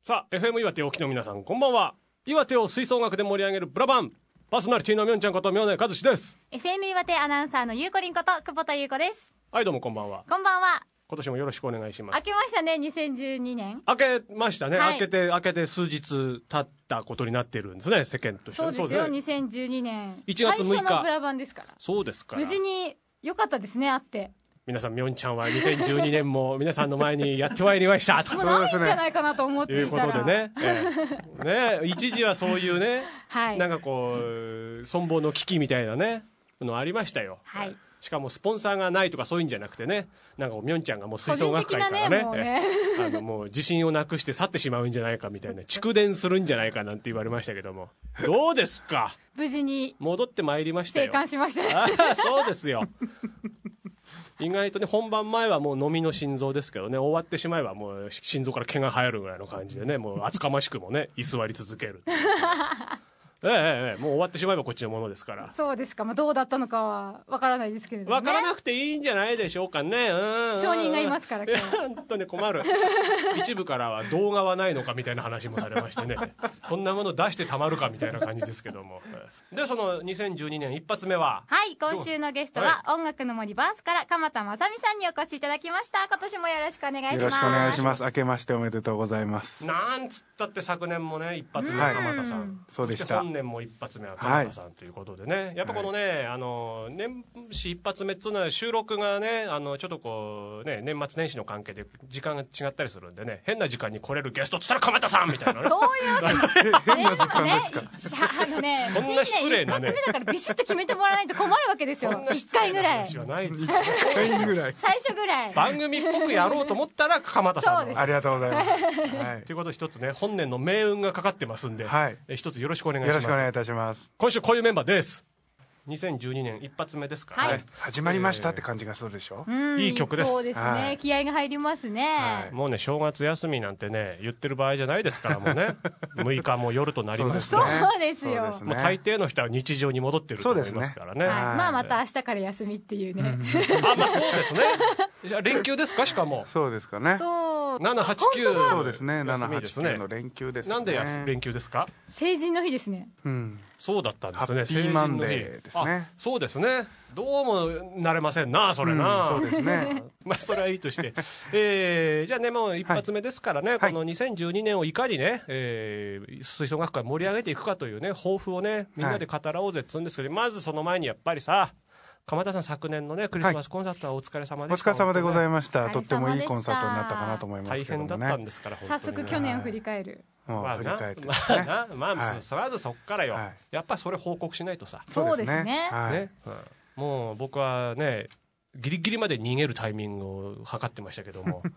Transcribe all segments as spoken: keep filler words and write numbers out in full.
さあ エフエム 岩手お聞きの皆さんこんばんは。岩手を吹奏楽で盛り上げるブラバンパーソナリティのみょんちゃんこと明根和志です。 エフエム 岩手アナウンサーのゆうこりんこと久保田優子です。 はいどうもこんばんは。 こんばんは。 今年もよろしくお願いします。 明けましたねにせんじゅうにねん。 明けましたね、 はい、 明けて明けて数日経ったことになってるんですね世間として。 そうですよ。そうですね、にせんじゅうにねんいちがつむいか最初のブラバンですから。 そうですから無事に良かったですね。あって皆さんみょんちゃんはにせんじゅうにねんも皆さんの前にやってまいりましたともうないんじゃないかなと思っていたらいうことでね、ええ、ね一時はそういうね、 はい、 なんかこう存亡の危機みたいなねのありましたよ、 はい、 しかもスポンサーがないとかそういうんじゃなくてね、なんかみょんちゃんがもう吹奏楽界からね、 個人的なねもうねあのもう自信をなくして去ってしまうんじゃないかみたいな、蓄電するんじゃないかなんて言われましたけども、どうですか。 無事に戻ってまいりましたよ。 生還しました。 ああそうですよ意外とね本番前はもう飲みの心臓ですけどね、終わってしまえばもう心臓から毛が生えるぐらいの感じでね、もう厚かましくもね居座り続けるええええ、もう終わってしまえばこっちのものですから。 そうですか、まあ、どうだったのかはわからないですけれども、ね、 わからなくていいんじゃないでしょうかね。うん証人がいますから今日本当に困る一部からは動画はないのかみたいな話もされましてねそんなもの出してたまるかみたいな感じですけどもでそのにせんじゅうにねん一発目は、 はい今週のゲストは、はい、音楽の森バースから鎌田正美さんにお越しいただきました。今年もよろしくお願いします。 よろしくお願いします。明けましておめでとうございます。 なんつったって昨年もね一発目は鎌田さん、はい、 そうでした。 本年も一発目は鎌田さんということでね、はい、やっぱこのね、はい、あの年始一発目っていうのは収録がねあのちょっとこうね年末年始の関係で時間が違ったりするんでね、変な時間に来れるゲストっつったら鎌田さんみたいな、ね、 そういうわけ変な時間ですか、ね、 あのねそんな失礼なね新年一発目だからビシッと決めてもらわないと困るわけですよ。一回ぐらい最初ぐらい番組っぽくやろうと思ったら鎌田さんのありがとうございます、はい、 ということで一つね本年の命運がかかってますんで、はい、一つよろしくお願いします。 よろしくお願いいたします。 今週こういうメンバーです。にせんじゅうにねん一発目ですから、ね、 はい、始まりましたって感じがするでしょ、 えー、いい曲です。 そうですね、はい、気合が入りますね、はい、 もうね正月休みなんてね言ってる場合じゃないですからもうねむいかも夜となりました、 ね、そうですよ。 もう大抵の人は日常に戻ってると思いますからね。 はい、まあまた明日から休みっていうねあまあそうですね。じゃあ連休ですか。しかもそうですかね。 そうななはちきゅうそうですね。ななはちきゅうの連休ですね。 なんで連休ですか。 成人の日ですね。 うん、 そうだったんですね。 ハッピーマンデーですね。 そうですね。どうも慣れませんなそれな、 うん、そうですねまあそれはいいとして、えー、じゃあねもう一発目ですからね、はい、このにせんじゅうにねんをいかにね、えー、吹奏楽界盛り上げていくかというね抱負をねみんなで語らおうぜっつうんですけど、はい、まずその前にやっぱりさ鎌田さん昨年のねクリスマスコンサートはお疲れ様でした、 はい、お疲れ様でございました。とってもいいコンサートになったかなと思いますけどもね。 大変だったんですから早速去年を振り返る、 もう振り返って、ね、 まあなまあ、はい、そまずそっからよ、はい、やっぱりそれ報告しないとさ。 そうですね、 はいね、うん、もう僕はねギリギリまで逃げるタイミングを測ってましたけども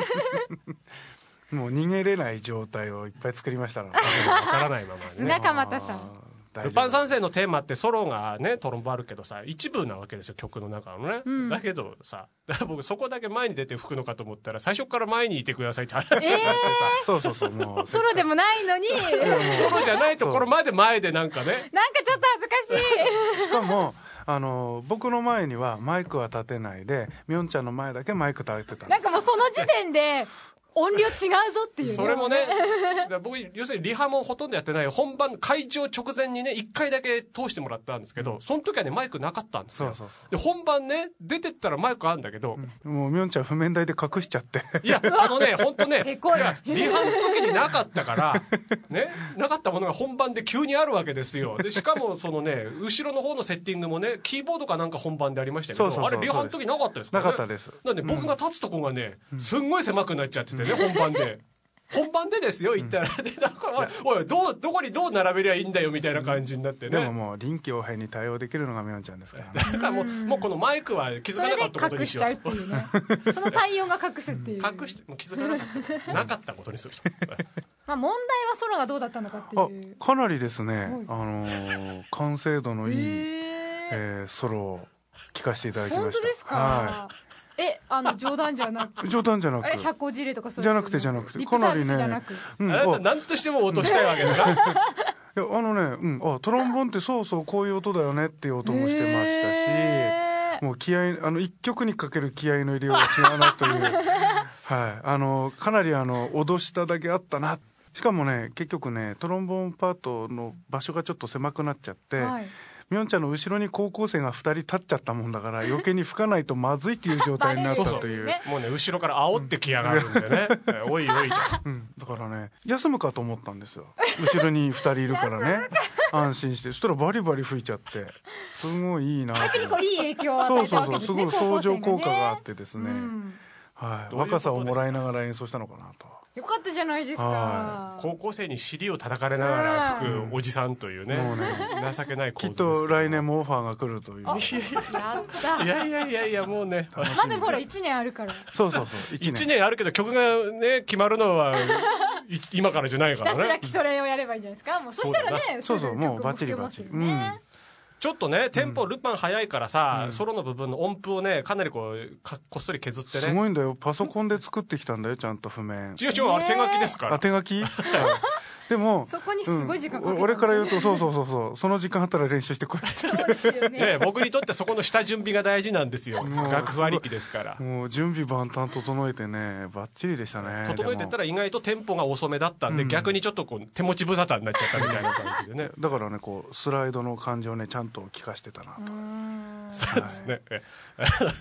もう逃げれない状態をいっぱい作りましたので分からないままね。 さすが鎌田さん。 ルパン三世のテーマってソロがねトロンボあるけどさ一部なわけですよ曲の中のね、うん、だけどさ僕そこだけ前に出て吹くのかと思ったら最初から前にいてくださいって話になってさ、えー、そうそうそうもうソロでもないのにソロじゃないところまで前でなんかねなんかちょっと恥ずかしいしかもあの僕の前にはマイクは立てないでみょんちゃんの前だけマイク立てたんです。 なんかもうその時点で音量違うぞっていう、ね、 それもね僕要するにリハもほとんどやってない本番会場直前にねいっかいだけ通してもらったんですけど、うん、その時はねマイクなかったんですよ。そうそうそう。で本番ね出てったらマイクあるんだけど、 うん、もうみょんちゃん譜面台で隠しちゃっていやあのね本当ねいやリハの時になかったからねなかったものが本番で急にあるわけですよ。でしかもそのね後ろの方のセッティングもねキーボードかなんか本番でありましたけど、そうそうそうそう、あれリハの時なかったですかね。なかったです。 なんで僕が立つとこがね、うん、すんごい狭くなっちゃっててね本番で本番でですよ言ったら、うん、でだからおいどうどこにどう並べりゃいいんだよみたいな感じになってね。 でももう臨機応変に対応できるのがみょんちゃんですから、ね、 だからもう、もうこのマイクは気づかなかったことにしよう。 それで隠しちゃうっていうねその対応が隠すっていう隠してもう気づかなかったなかったことにするまあ問題はソロがどうだったのかっていう。 あかなりですね、あのー、完成度のいい、えーえー、ソロを聴かせていただきました。 本当ですか、はい、えあの冗談じゃなく冗談じゃなくあれ社交辞令とかそういうじゃなくてじゃなくてかなりね、 うん、あなた何としても落としたいわけだないやあのね、うん、あトロンボンってそうそうこういう音だよねっていう音もしてましたし、もう気合あの一曲にかける気合の入れようが違うなというはい、あのかなりあの脅しただけあったなっしかもね結局ねトロンボーンパートの場所がちょっと狭くなっちゃって、はい、みょんちゃんの後ろに高校生がふたり立っちゃったもんだから余計に吹かないとまずいっていう状態になったというね、もうね後ろから煽ってきやがるんでね、うん、おいおいと、 うん、だからね休むかと思ったんですよ。後ろにふたりいるからね安心して、そしたらバリバリ吹いちゃってすごいいいな。 逆にこういい影響を与えたわけですね。 そうそうそう、すごい相乗効果があってですね、うん、はい、若さをもらいながら演奏したのかなと。 よかったじゃないですか。 高校生に尻を叩かれながら吹くおじさんというね、もうね情けない構図ですけど、 きっと来年もオファーが来るという。 やった。 いやいやいやいやもうね、 まあでもほらいちねんあるから。 そうそうそう、 いちねんいちねんあるけど曲がね決まるのは今からじゃないからね。 ひたすら基礎練をやればいいんじゃないですか。もうそしたらね、 そうそう、もうバッチリバッチリ、うん、 ちょっとねテンポルパン早いからさ、うん、ソロの部分の音符をねかなりこうかこっそり削ってね。 すごいんだよ、パソコンで作ってきたんだよちゃんと譜面。 違う違う、あれ手書きですから。 あ手書きでもそこにすごい時間かけて、 うん、俺から言うとそうそうそうそう、その時間あったら練習してこいって。 そうですよね、 ね、僕にとってそこの下準備が大事なんですよ。楽譜ありきですから。 もう準備万端整えてねバッチリでしたね。 整えてたら意外とテンポが遅めだったんで、うん、逆にちょっとこう手持ち無沙汰になっちゃったみたいな感じでね。 だからねこうスライドの感じをねちゃんと聞かしてたなと。 そうですね、 はい、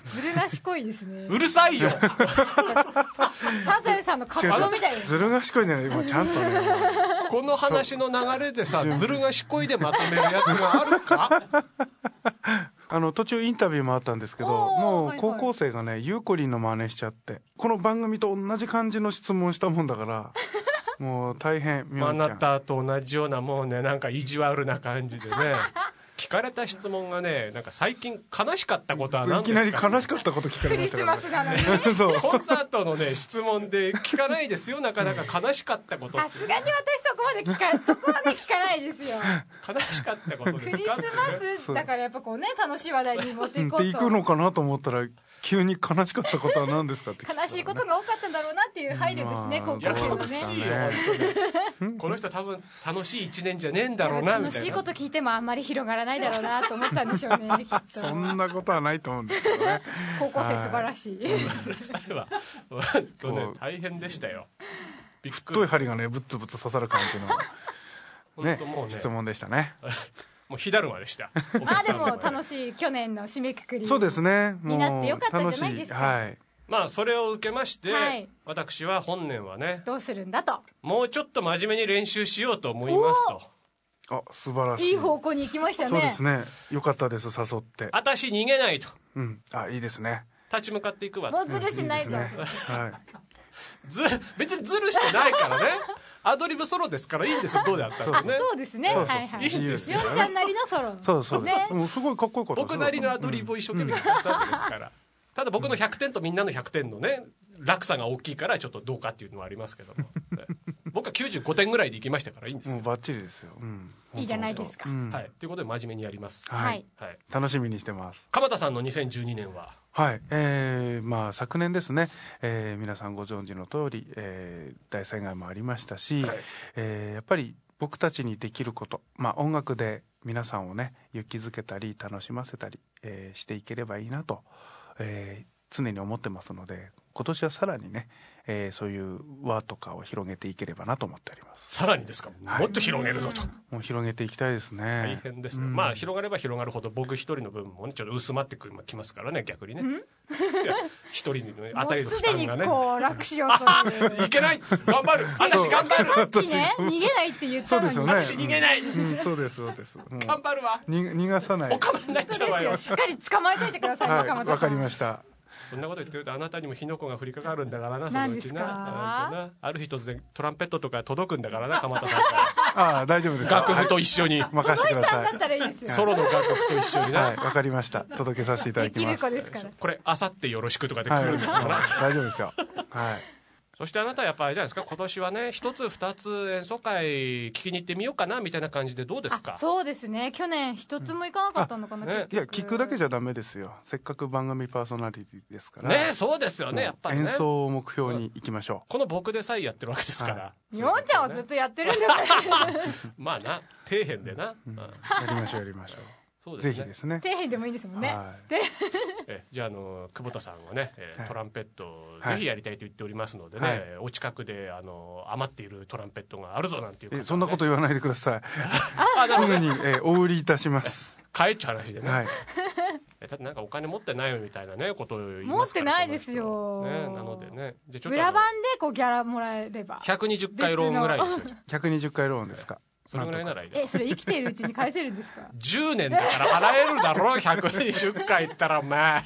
ずる賢いですね。 うるさいよサザエさんの格好みたいです。 ずる賢いじゃない、もうちゃんとねこの話の流れでさずる賢いでまとめるやつがあるかあの途中インタビューもあったんですけど、もう高校生がね、はいはい、ゆうこりんの真似しちゃってこの番組と同じ感じの質問したもんだからもう大変。 あなたと同じようなもうねなんか意地悪な感じでね聞かれた質問がね、なんか最近悲しかったことは何ですか。 いきなり悲しかったこと聞かれましたからね。 クリスマスなのにそうコンサートのね質問で聞かないですよ、なかなか悲しかったこと。 さすがに私そこまで聞かそこまで聞かないですよ。 悲しかったことですか。 クリスマスだからやっぱこうね楽しい話題に持っていこうと。 っていくのかなと思ったら急に悲しかったことは何ですかって聞いてた、ね、 悲しいことが多かったんだろうなっていう配慮ですね、高校生のね。この人多分楽しい一年じゃねえんだろうなみたいな。 楽しいこと聞いてもあんまり広がらないだろうなと思ったんでしょうねきっと。 そんなことはないと思うんですけどね。 高校生素晴らしい。 それは本当ね大変でしたよ。 太い針がねぶっつぶつ刺さる感じのねね質問でしたね。 もう火だるまでした。 まあでも楽しい去年の締めくくりそうですねになってよかったんじゃないですか。 はい、 まあそれを受けまして、はい、私は本年はねどうするんだと、 もうちょっと真面目に練習しようと思いますと。 あ素晴らしい、 いい方向に行きましたね。 そうですね、よかったです、誘って。 私逃げないと、 うん、あいいですね、 立ち向かっていくわ。 もうずるしないと、ね、 はいず別にずるしてないからねアドリブソロですからいいんですよ、どうであったらね。 そうですね、はいはい、いいんですよ、よんちゃんなりのソロ、 そうそうです、ね、もうすごいかっこよかった。 僕なりのアドリブを一生懸命やったわけですから、うん、ただ僕のひゃくてんとみんなのひゃくてんのね落差が大きいからちょっとどうかっていうのはありますけども僕はきゅうじゅうごてんぐらいでいきましたからいいんですよ。 もうバッチリですよ、うん、 いいじゃないですか、うん、 はい、ということで真面目にやります、 はい、はい、楽しみにしてます。 鎌田さんのにせんじゅうにねんは、 はい、えーまあ、昨年ですね、えー、皆さんご存知の通り、えー、大災害もありましたし、はい、えー、やっぱり僕たちにできること、まあ、音楽で皆さんをね勇気づけたり楽しませたり、えー、していければいいなと、えー、常に思ってますので、今年はさらにね、えー、そういう輪とかを広げていければなと思っております。 さらにですか、はい、もっと広げるぞと。 もう広げていきたいですね。 大変ですね、うん、まあ広がれば広がるほど僕一人の部分もねちょっと薄まってきますからね、逆にね一人に、ね、与える負担がね、 もうすでにこう楽しようといういけない、頑張る私頑張る、 さっきね逃げないって言ったのに、 そうですよね、 私逃げない、 うん、そうですそうです、 頑張るわ、 に逃がさない、 おかまになっちゃうわよ。 しっかり捕まえといてください、 はい、 鎌田さん。 わかりました。 そんなこと言ってるとあなたにも火の粉が降りかかるんだからな、そのうちな。 なある日突然トランペットとか届くんだからな、鎌田さんからああ大丈夫です、 楽譜と一緒に、 はい、任せてください。 だったらいいですよ、 ソロの楽譜と一緒にな。 はい、わかりました、届けさせていただきます。 できる子ですから、 これあさってよろしくとかで来るんだからな、 はい、大丈夫ですよ。はい。 そしてあなたはやっぱりじゃないですか、今年はね一つ二つ演奏会聞きに行ってみようかなみたいな感じでどうですか。 そうですね、去年一つも行かなかったのかな、うんね、 いや聞くだけじゃダメですよ、せっかく番組パーソナリティですからね。そうですよね、やっぱりね演奏を目標に行きましょう、 うん、この僕でさえやってるわけですから、 よんちゃんはずっとやってるんだからまあな底辺でな、 うん、やりましょうやりましょう。 そうですね、 ぜひですね。 底辺でもいいんですもんね、 はい、 でえじゃあ、あの久保田さんはね、えーはい、 トランペットをぜひやりたいと言っておりますのでね、 はい、 お近くであの余っているトランペットがあるぞなんていう方、ね、 えそんなこと言わないでくださいすぐに、えー、お売りいたします買えっちゃう話でね、 はい、 えだってなんかお金持ってないみたいなねことを言い持ってますからないですよ、 ね、なのでね、じゃあちょっとブラバンでこうギャラもらえればひゃくにじゅっかいローンぐらいですよひゃくにじゅっかいローンですか。 それぐらいならいいです。 えそれ生きているうちに返せるんですかじゅうねんだから払えるだろひゃくにじゅっかい言ったらお前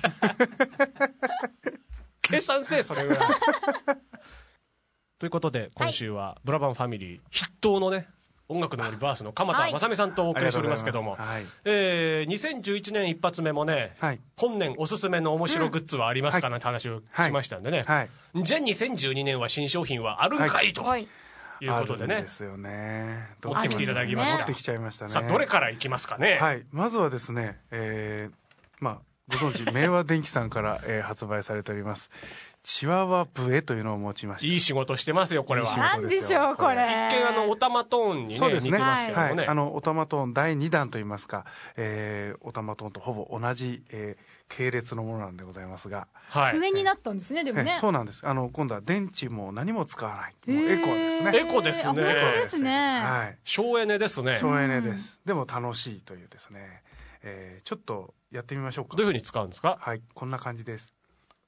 計算せえそれぐらいということで今週はブラバンファミリー筆頭のね音楽の森バースの鎌田正美さんとお送りしておりますけども、 はい、 えー、にせんじゅういちねん一発目もね、はい、本年おすすめの面白グッズはありますかなんて話をしましたんでね、はいはい、じゃあにせんじゅうにねんは新商品はあるんかいと、はい、いうことでね、 あるんですよね、 持ってきていただきました。 持ってきちゃいましたね。 さあどれからいきますかね。 はい、まずはですね、えー、まあご存知明和電機さんから、えー、発売されておりますチワワ笛というのを持ちました。 いい仕事してますよこれは。 何でしょうこれ。 一見あのオタマトーンにね、そうですね、似てますけどもね、はい、 あのオタマトーンだいにだんといいますか、えー、オタマトーンとほぼ同じ、えー、系列のものなんでございますが、 はい、笛になったんですね。でもね、 そうなんです。あの今度は電池も何も使わない、もうエコですね。 エコですね。 本当ですね。 はい、 省エネですね。 省エネです。でも楽しいというですね、えー、ちょっとやってみましょうか。 どういうふうに使うんですか。 はい、こんな感じです。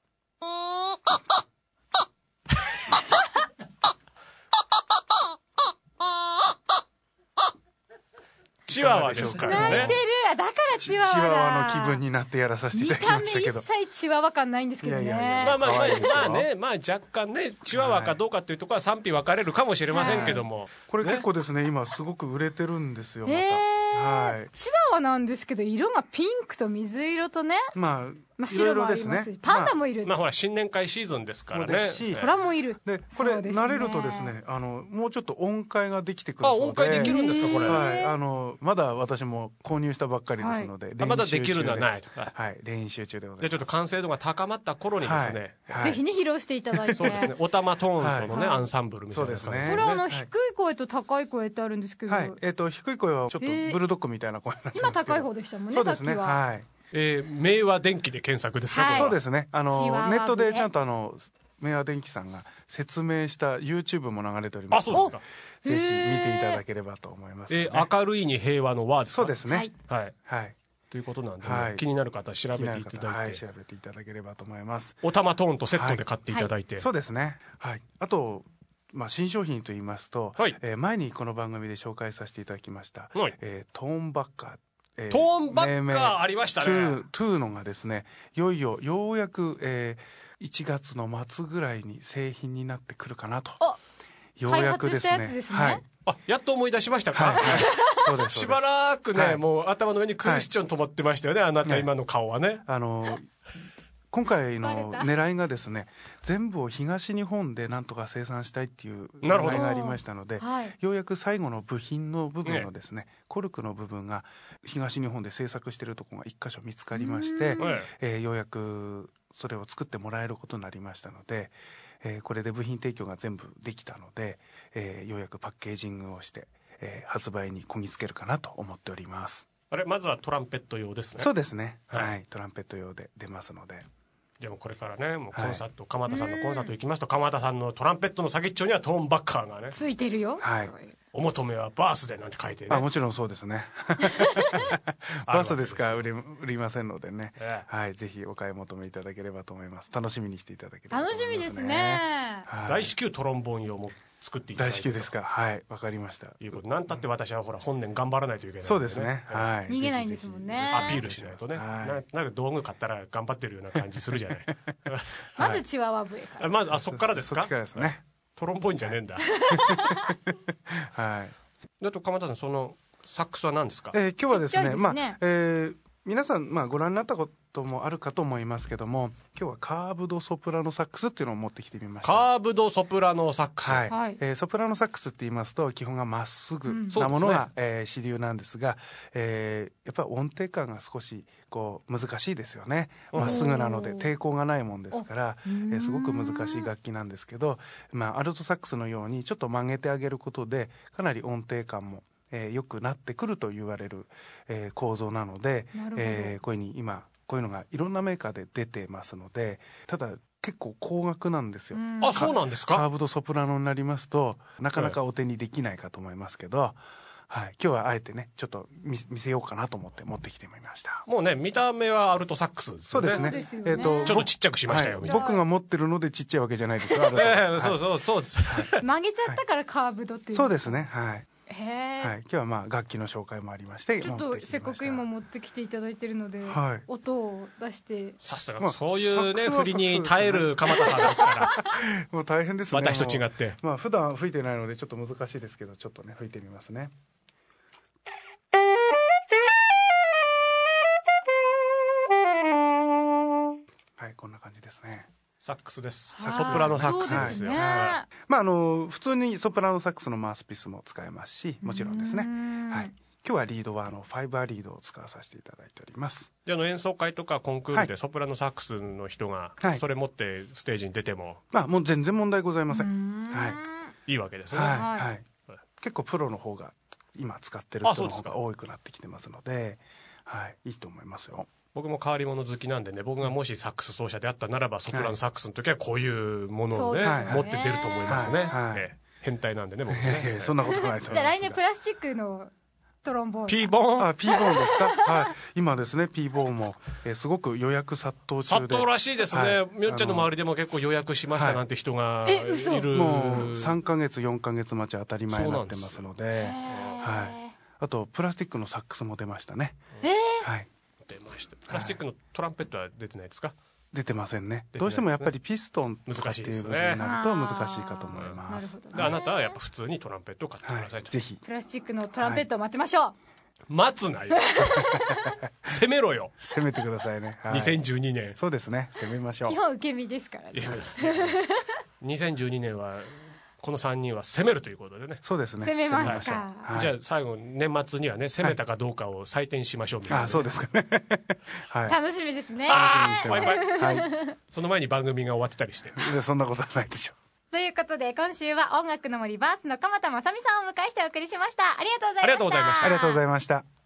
チワワですからね。 泣いてる。だからチワワだ。 チワワの気分になってやらさせていただきましたけど。 見た目一切チワワ感ないんですけどね。いやいやいや、 まあまあまあまあね、まあ若干ねチワワかどうかっていうところは賛否分かれるかもしれませんけども、はい、 これ結構ですね、今すごく売れてるんですよ。また、 はい、チワワなんですけど色がピンクと水色とね。まあ。まあ、白もありますし、パンダもいる、 まあ、まあほら新年会シーズンですからね、 虎もいる。 でこれ慣れるとですね、あのもうちょっと音階ができてくるそうで。 あ、音階できるんですかこれ。 はい、あのまだ私も購入したばっかりですので、 はい、まだできるのはない。 はい、練習中でございます。 じゃあちょっと完成度が高まった頃にですね、 はいはい、ぜひね披露していただいて。 そうですね、オタマトーンとのね、はい、アンサンブルみたいな感じ。そうですね。 これあの低い声と高い声ってあるんですけど、 はい、えっと低い声はちょっとブルドッグみたいな声なんですけど、 今高い方でしたもんね。さっきは。 はい。 えー、明和電機で検索ですか、 はい、そうですね。あのネットでちゃんとあの明和電機さんが説明した YouTube も流れておりますので、ぜひ見ていただければと思います、ね。 えー、明るいに平和の和ですか。 そうですね。はいはい、はい、ということなんで、ね、はい、気になる方は調べていただいて、 はい、調べていただければと思います。 オタマトーンとセットで買っていただいて、 はいはい、そうですね。はい。あと。まあ、新商品といいますと、はい、えー、前にこの番組で紹介させていただきました、はい、えー、トーンバッカー、 えー、トーンバッカーありましたね。 トゥーのがですね、いよいよようやく、えー、いちがつの末ぐらいに製品になってくるかなと。ようやくですね。 ですね、 はい、 あ、やっと思い出しましたか。はいはい、そうです。しばらくね、はい、もう頭の上にクエスチョン止まってましたよね、はい、あなた今の顔はね。 あの今回の狙いがですね、全部を東日本でなんとか生産したいっていう狙いがありましたので、はい、ようやく最後の部品の部分のですね、ね、コルクの部分が東日本で製作しているところが一箇所見つかりまして、えー、ようやくそれを作ってもらえることになりましたので、えー、これで部品提供が全部できたので、えー、ようやくパッケージングをして、えー、発売にこぎつけるかなと思っております。 あれ、まずはトランペット用ですね。 そうですね、はい、はい、トランペット用で出ますので。 でもこれからね、もうコンサート、はい、鎌田さんのコンサート行きますと、鎌田さんのトランペットの先っちょにはトーンバッカーがねついてるよ。 はい。 お求めはバースでなんて書いてね。 あ、もちろんそうですね。バースですか売り売りませんのでね、ええ、はい、ぜひお買い求めいただければと思います。楽しみにしていただければと思います、ね、 楽しみですね。 はい、大至急トロンボーン用も作っていただいて。 大至急ですか。はい、わかりました。 いうこと。なんたって私はほら本年頑張らないといけない、ね、 そうですね。はい。 逃げないんですもんね。 アピールしないとね。はい、な, なんか道具買ったら頑張ってるような感じするじゃない。 まずチワワ笛から。 まずあそこからですか。 そっちからですね。 トロンボーンじゃねえんだ。 はい。 あと鎌田さん、そのサックスは何ですか。 えー、今日はですね、ですね、まあ、えー、皆さん、まあ、ご覧になったこともあるかと思いますけども、今日はカーブドソプラノサックスっていうのを持ってきてみました。 カーブドソプラノサックス、 はい、はい、えー、ソプラノサックスって言いますと基本がまっすぐなものが、うん、えー、主流なんですが、えー、やっぱり音程感が少しこう難しいですよね。まっすぐなので抵抗がないもんですから、えー、すごく難しい楽器なんですけど、まあ、アルトサックスのようにちょっと曲げてあげることでかなり音程感もえー、良くなってくると言われる、えー、構造なので、えー、こういうふうに今こういうのがいろんなメーカーで出てますので、ただ結構高額なんですよ。 あ、そうなんですか。 カーブドソプラノになりますとなかなかお手にできないかと思いますけど、はいはい、今日はあえてねちょっと 見, 見せようかなと思って持ってきてみました。 もうね見た目はアルトサックスですよね。 そうですね、えー、 とちょっとちっちゃくしましたよ、 はい、僕が持ってるのでちっちゃいわけじゃないですよ。 えー、そうそうそうです、 はい、曲げちゃったからカーブドっていう、 そうですね、はい、 へはい、今日はまあ楽器の紹介もありまして、 ちょっとせっかく今持ってきていただいてるので、 はい、 音を出して。 さすがそういうね振りに耐える鎌田さんですからもう大変ですね。 私と違って、 まあ普段吹いてないのでちょっと難しいですけど、ちょっとね吹いてみますね。はい、こんな感じですね。 サックスです。ソプラノサックスですよ。 はい、 まああの普通にソプラノサックスのマウスピースも使えますし、もちろんですね。はい。今日はリードはあのファイバーリードを使わさせていただいております。 じゃあの演奏会とかコンクールでソプラノサックスの人がそれ持ってステージに出ても、はい、 まあもう全然問題ございません。はい。 いいわけですね。 はい。はいはい、結構プロの方が今使ってる人の方が多くなってきてますので、はい、いいと思いますよ。 僕も変わり者好きなんでね、僕がもしサックス奏者であったならばソプラノサックスの時はこういうものをね、はい、持って出ると思いますね。はいはい、え変態なんでね僕ね。 そんなことないと思います。 じゃあ来年プラスチックのトロンボーン、 ピーボーン、 あ、ピーボーンですか。はい、今ですねピーボーンも、えー、すごく予約殺到中で、 殺到らしいですね。はい、みょんちゃんの周りでも結構予約しましたなんて人がいる。 はい、 もうさんかげつよんかげつ待ち当たり前になってますので、はい、あとプラスチックのサックスも出ましたね。 えー、 はい、 出ました。プラスチックのトランペットは出てないですか。 出てませんね。どうしてもやっぱりピストンとかっていう部分になると難しいかと思います。 であなたはやっぱ普通にトランペットを買ってくださいと、はい、 ぜひプラスチックのトランペットを待ちましょう。はい、 待つなよ攻めろよ。 攻めてくださいね。はい、 にせんじゅうにねん。 そうですね、攻めましょう。 基本受け身ですからね。 にせんじゅうにねんはこのさんにんは攻めるということでね。 そうですね、 攻めますか。 はい、じゃあ最後年末にはね攻めたかどうかを採点しましょうみたいな、ね。 あ、そうですかね。 はい、楽しみですね。 あー、バイバイ。はい、その前に番組が終わってたりして。 でそんなことはないでしょう。 ということで今週は音楽の森バースの鎌田雅美さんをお迎えしてお送りしました。ありがとうございました。 ありがとうございました。 ありがとうございました。